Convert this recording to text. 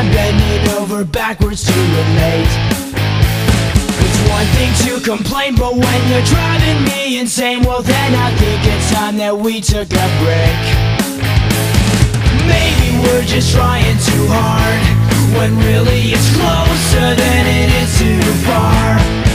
I'm bending over backwards to relate. It's one thing to complain, but when you're driving me insane, well then I think it's time that we took a break. Maybe we're just trying too hard, when really it's closer than it is too far.